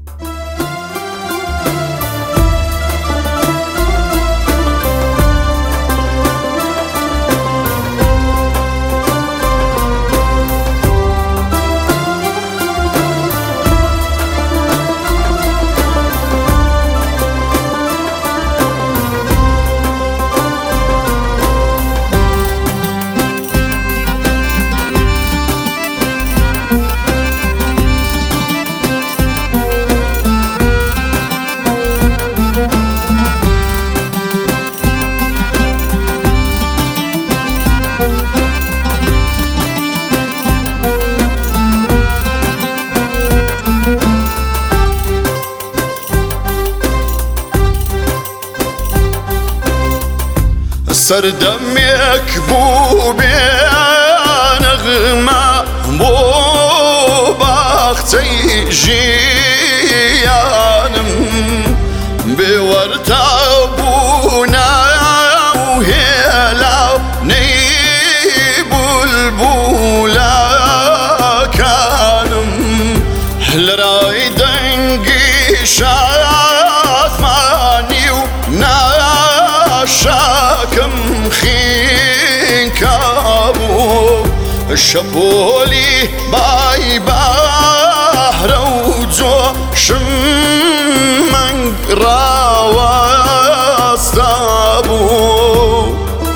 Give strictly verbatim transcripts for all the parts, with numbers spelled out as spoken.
سەردەمێک بوو بێ نەغمە بۆ باخچەی ژیانم بێوەرتا بوونە و هێلاو نەی بولبولەکانم لە ڕای دەنگی شادمانی و ناشاکم خینکە بوو شەپۆلی بای بەهرە و جۆشم مەنگ ڕاوەستا بوو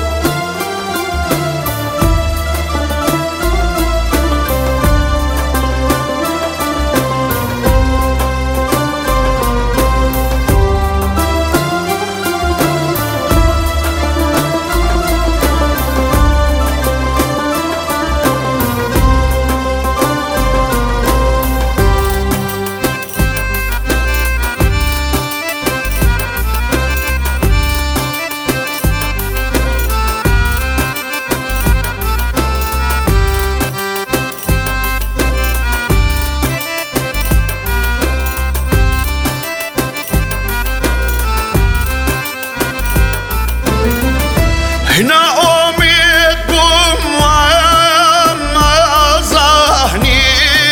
ناامید بوم وەمە زەحنی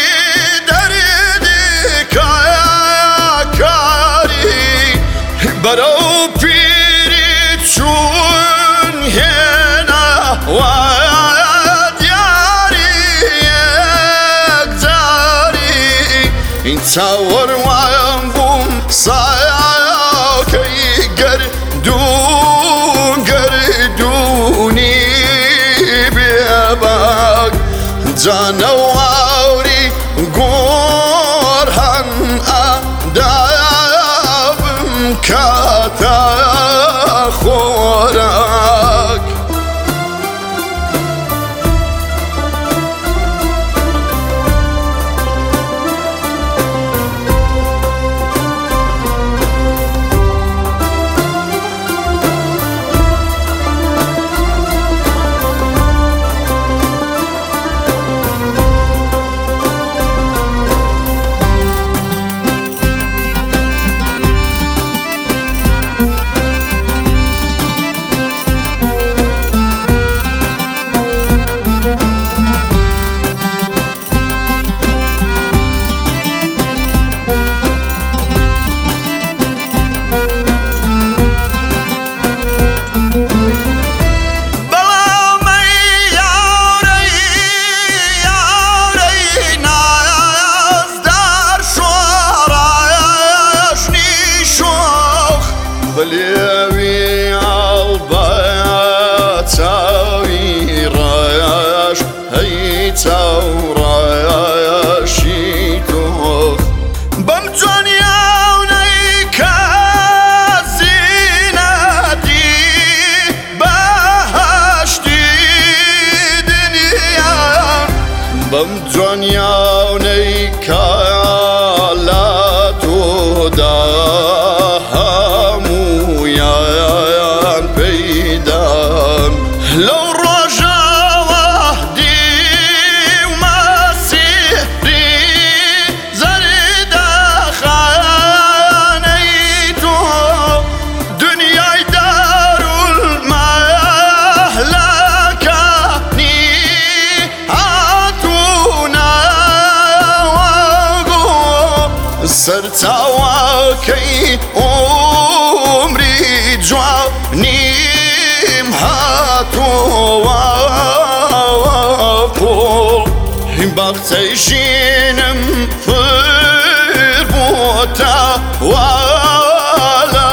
دەردی کاری بەرەو پیری چوون هێناوە دیاری یەکجاری چاوەڕوان بووم سایەکەی گەردوون گەردوونی بێباک جانەواوری گۆڕهەن ئەدابم کاتە خۆراک بلێوی ئاڵبەیە چاوی ڕایەش هەی چاوڕایەشی تۆخ بەم جۆنیاونەی کە زینەتی بەهەشتی دنیا بەم جۆنیاونەی کە لە تۆدا هەموویان سەرچاوەکەی عومری جوانیم هاتووە پۆڵ باخچەی ژینم پر بووتە وا لە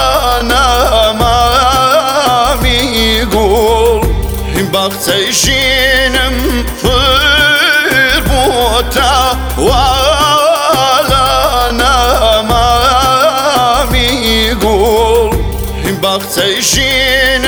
نەمامی گوڵ باخچەی ژینم پر بووتە وا لە نەمامی گوڵ باخچەی ژین